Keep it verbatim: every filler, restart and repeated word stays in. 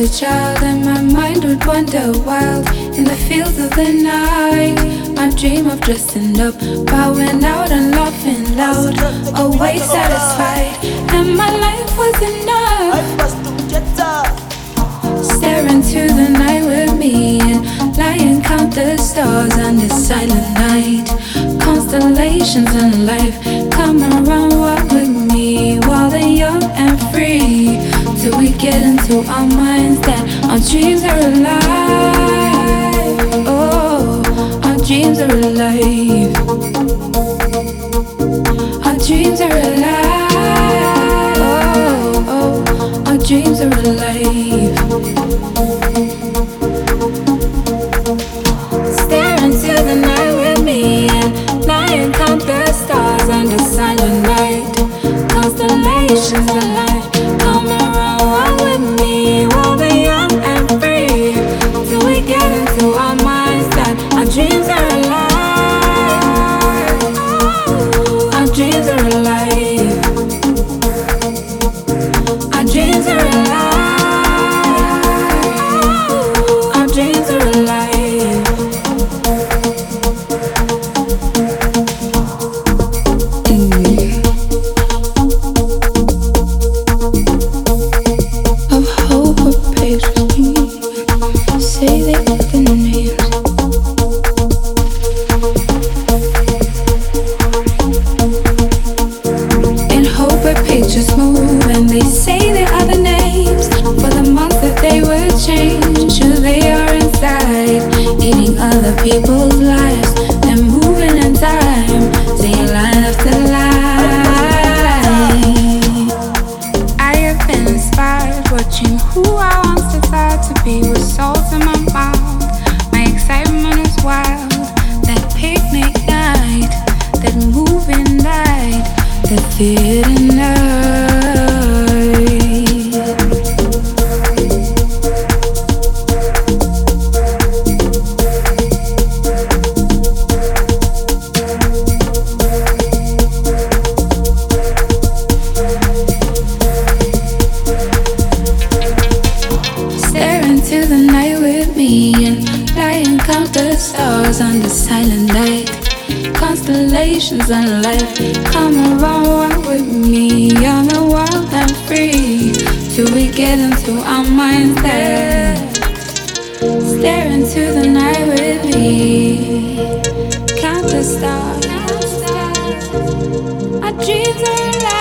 a child and my mind would wander wild in the fields of the night. I dream of dressing up, bowing out and laughing loud, always satisfied, and my life was enough. Stare into the night with me and lie and count the stars on this silent night. Constellations in life come around, walk with me while they're young and free, till we get into our minds that our dreams are alive. Oh, our dreams are alive. Our dreams are alive. Oh, oh, our dreams are alive. Stare into the night with me and lie and count the stars under silent night. Constellations of light come around, walk with me while we're young and free, till we get into our minds that our dreams are alive. Our dreams are alive. Our dreams are alive. Our dreams are alive. Mm. Of hope, a page with me. Say they got the names. In hope where pages move and they say their other names for the month that they will change who they are inside, eating other people's lives and moving in time, saying line after line. I have been inspired, watching who I once desired to be with salt in my mouth. My excitement is wild, that picnic night, that moving night, that theater night. Stare into the night with me and lie and count the stars on the silent night. Constellations and life come around, walk with me, young and wild and free, till we get into our minds there. Stare into the night with me, count the stars. Our dreams are alive.